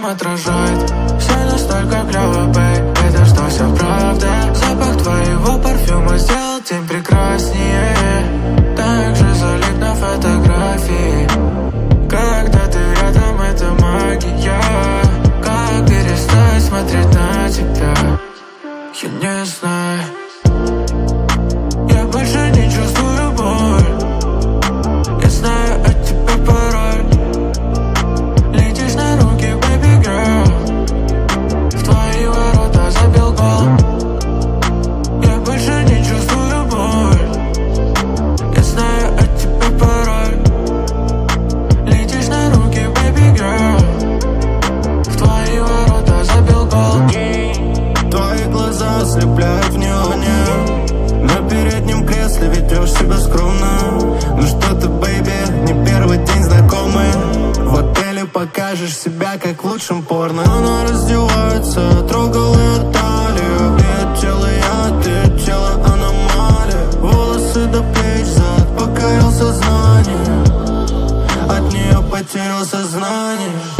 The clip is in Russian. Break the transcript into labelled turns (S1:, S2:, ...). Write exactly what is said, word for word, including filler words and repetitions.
S1: зеркалом отражает. Все настолько клево, бэй, это что, все правда? Запах твоего парфюма сделал день прекраснее. Также залип на фотографии. Когда ты рядом, это магия. Как перестать смотреть на тебя? Я не знаю. Я больше не чувствую боль. Я знаю от тебя пароль. Летишь на руки, baby girl. В твои ворота забил гол. Я больше не чувствую боль. Я знаю от тебя пароль. Летишь на руки, baby girl. В твои ворота забил гол.
S2: Твои глаза ослепляют в неоне. На переднем кресле ведешь себя скромно. Ну что ты, бэйби, не первый день знакомы. В отеле покажешь себя, как в лучшем порно. Она раздевается, трогал ее талию. И тело я, ты тело аномалия. Волосы до плеч, зад, пока я в сознании. От нее потерял сознание.